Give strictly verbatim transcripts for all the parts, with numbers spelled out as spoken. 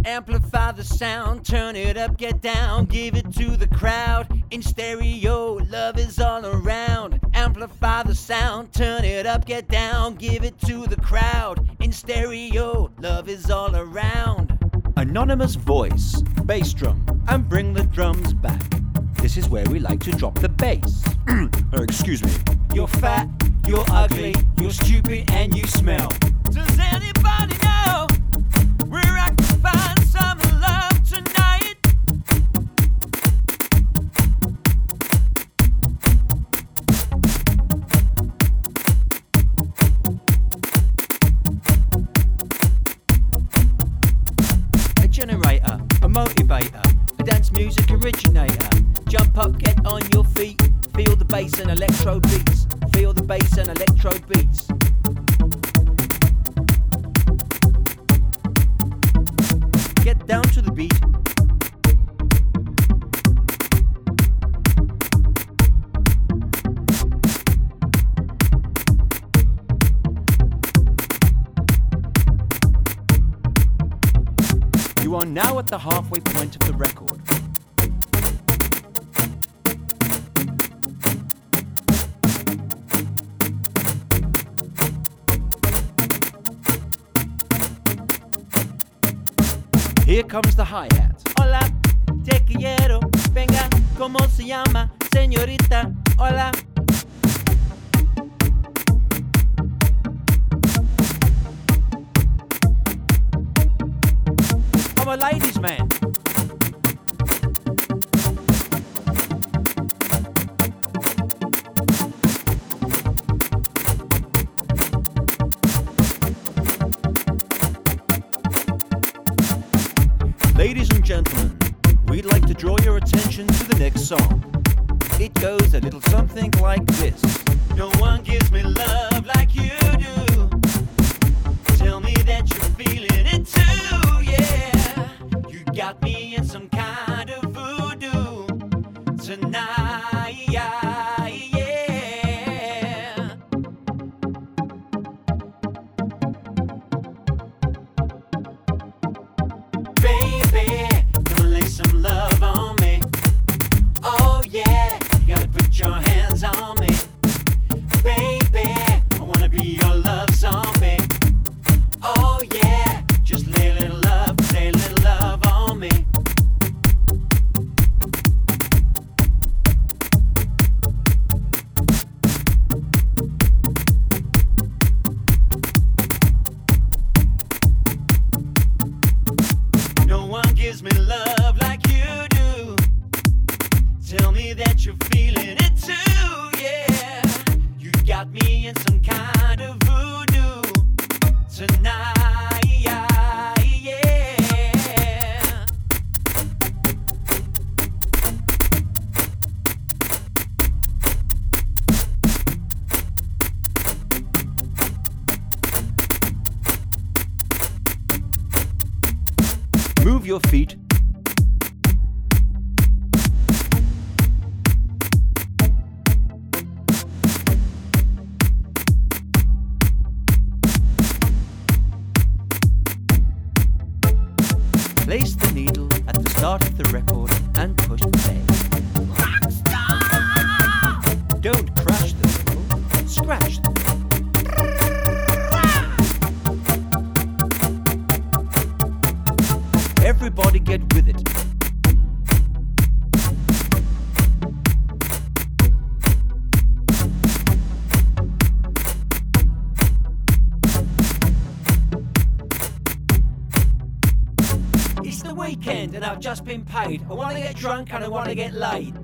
Amplify the sound, turn it up, get down, give it to the crowd. In stereo, love is all around. Amplify the sound, turn it up, get down, give it to the crowd. In stereo, love is all around. Anonymous voice, bass drum, and bring the drums back. This is where we like to drop the bass. uh, excuse me. You're fat, you're ugly, you're stupid, and you smell. Does anybody know where I can find some love tonight? A generator, a motivator, a dance music originator. Jump up, get on your feet, feel the bass and electro beats. Feel the bass and electro beats. Get down to the beat. You are now at the halfway point of the record. Here comes the hi-hat. Hola, te quiero, venga, ¿cómo se llama, señorita? Hola. I'm a ladies' man. Ladies and gentlemen, we'd like to draw your attention to the next song. It goes a little something like this. No one gives me love like you do. Tell me that you're feeling it too, yeah. You got me in some kind of voodoo tonight, yeah. Baby, come and lay some love on me. Oh yeah, you gotta put your hands on me. Baby, I wanna be your love zombie. Oh yeah, just lay a little love, lay a little love on me. No one gives me love like you do. Tell me that you're feeling it too, yeah. You got me in some kind of voodoo tonight, yeah. Move your feet. Place the needle at the start of the record and push play. Rockstar! Don't crash the needle, scratch the needle. Everybody get with it. It's the weekend and I've just been paid. I want to get drunk and I want to get laid.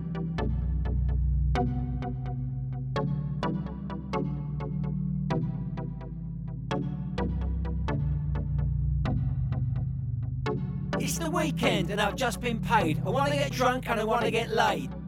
It's the weekend and I've just been paid. I want to get drunk and I want to get laid.